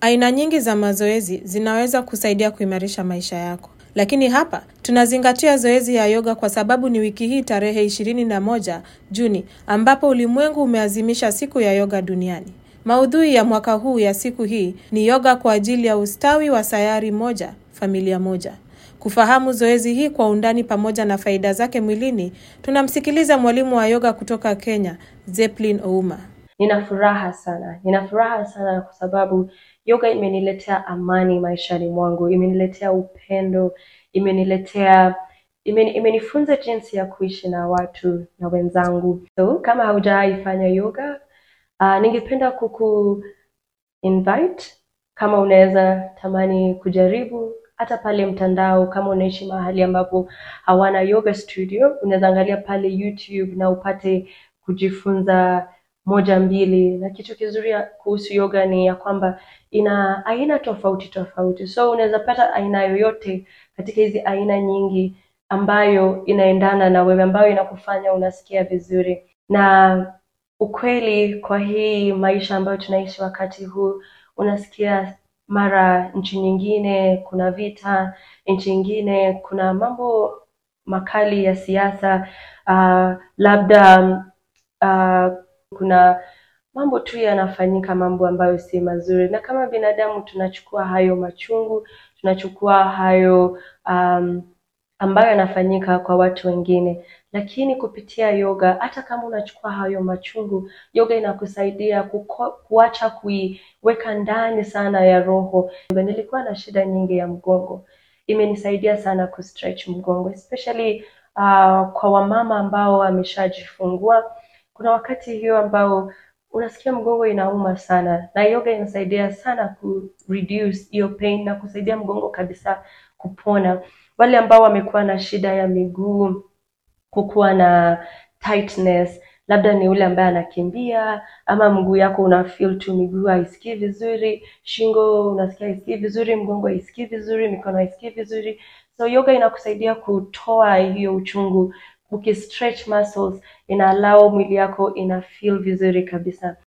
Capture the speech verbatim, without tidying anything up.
Aina nyingi za mazoezi zinaweza kusaidia kuimarisha maisha yako. Lakini hapa, tunazingatia zoezi ya yoga kwa sababu ni wiki hii tarehe ishirini na moja Juni ambapo ulimwengu umeazimisha siku ya yoga duniani. Maudhui ya mwaka huu ya siku hii ni yoga kwa ajili ya ustawi wa sayari moja, familia moja. Kufahamu zoezi hii kwa undani pamoja na faida zake mwilini, tunamsikiliza mwalimu wa yoga kutoka Kenya, Zeppelin Ouma. Nina furaha sana. Nina furaha sana kwa sababu yoga imeniletea amani maishani mwangu, imeniletea upendo, imeniletea imeni, imenifunza jinsi ya kuishi na watu na wenzangu. So kama haujaifanya yoga, uh, ningependa kuku invite kama unaweza tamani kujaribu. Hata pale mtandao kama unaishi mahali ambapo hawana yoga studio, unaweza angalia pale YouTube na upate kujifunza moja mbili. Na kitu kizuri kuhusu yoga ni ya kwamba ina aina tofauti tofauti. So unaweza pata aina yoyote katika hizi aina nyingi ambayo inaendana na wewe, ambayo inakufanya unasikia vizuri. Na ukweli kwa hii maisha ambayo tunaishi wakati huu, unasikia mara nchi nyingine kuna vita, nchi nyingine kuna mambo makali ya siasa, uh, labda uh, kuna mambo tu yanafanyika, mambo ambayo si mazuri. Na kama binadamu tunachukua hayo machungu, tunachukua hayo um, ambayo yanafanyika kwa watu wengine. Lakini kupitia yoga, hata kama unachukua hayo machungu, yoga inakusaidia kuko, kuacha kuiweka ndani sana ya roho. Nilikuwa na shida nyingi ya mgongo. Imenisaidia sana kustretch mgongo, especially uh, kwa wamama ambao wameshajifungua. Kuna wakati hiyo ambao unasikia mgongo inauma sana, na yoga inasaidia sana ku reduce hiyo pain na kusaidia mgongo kabisa kupona. Wale ambao wamekuwa na shida ya miguu, kukuwa na tightness, labda ni ule ambaye anakimbia ama mguu yako una feel tu miguu haisikii vizuri, shingo unasikia haisikii vizuri, mgongo haisikii vizuri, mikono haisikii vizuri. So yoga inakusaidia kutoa hiyo uchungu. Ukistretch muscles ina allow mwili yako ina feel vizuri kabisa.